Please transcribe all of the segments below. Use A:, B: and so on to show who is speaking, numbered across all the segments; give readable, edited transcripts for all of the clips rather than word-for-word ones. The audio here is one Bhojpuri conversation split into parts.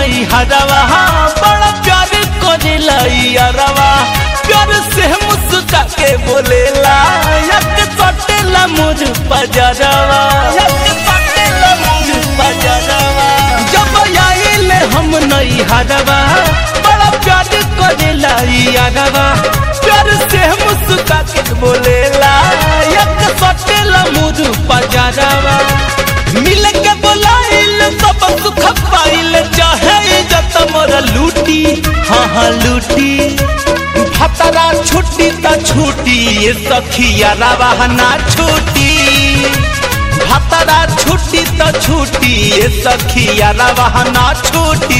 A: नहीं हरवा बड़ा प्यार करेला यारवा प्यार से मुस्का के बोलेला यक सटेला मुझ पजरवा जब आइले हम नहीं हरवा बड़ा प्यार करेला यारवा प्यार से मुस्का के बोलेला यक सटेला मुझ पजरवा मिल के बोलाइल सब सुख पाइल चाहे इज्जत मोरा लूटी हाँ लूटी भतरा छुट्टी त छुट्टी ये सखिया रवा ना छुट्टी भतरा छुट्टी त छुट्टी ये सखिया रवा ना छुट्टी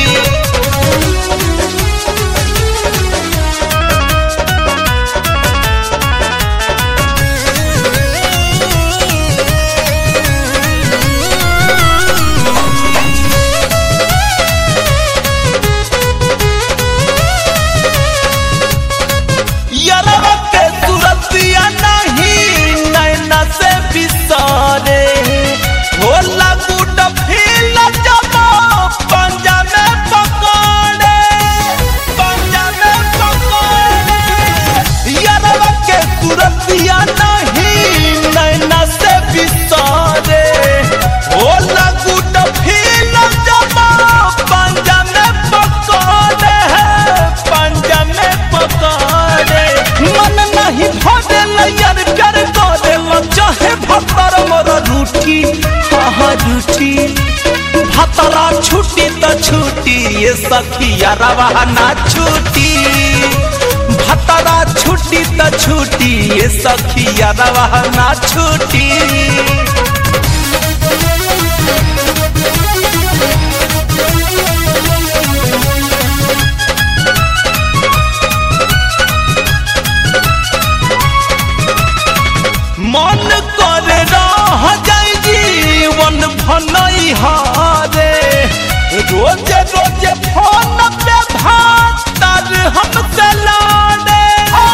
A: रूठी भतरा छुट्टी त छुट्टी ये सखिया रवा ना छुट्टी भतरा छुट्टी त छुट्टी ये सखिया रवा ना छुट्टी मन करे रह जाई जीवन भनई हारे रोजे रोजे फोन पे भातर हमसे लाडे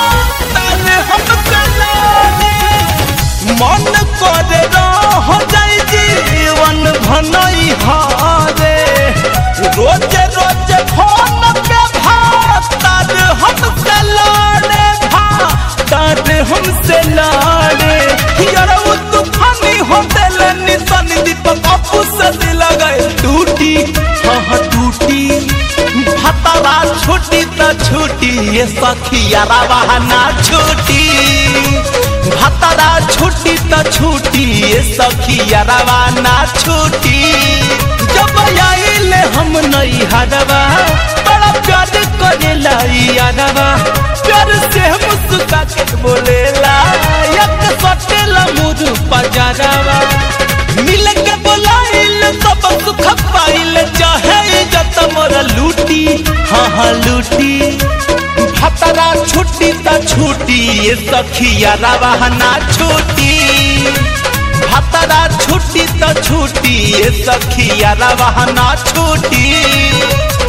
A: मन करे रह जाई जीवन भनई हारे रोजे रोजे फोन पे भातर हमसे लाडे भातर हमसे लाडे यार वो तूफानी होटल निशान दीपक आपू से दिल गए टूटी हाँ टूटी भतरा छुट्टी त छुट्टी ये सखिया रवा ना छुट्टी भतरा छुट्टी त छुट्टी ये सखिया रवा ना छुट्टी जब आइले हम नहीं हरवा बड़ा प्यार करेला यारवा प्यार से मुस्का के बोलेला यक सटेला मुझ पजरवा मिल के बोलाइल सब सुख पाइल चाहे इज्जत मोरा लूटी हाँ लूटी भतरा छुट्टी त छुट्टी ये सखिया रवा ना छुट्टी भतरा छुट्टी त छुट्टी ये सखिया रवा ना छुट्टी।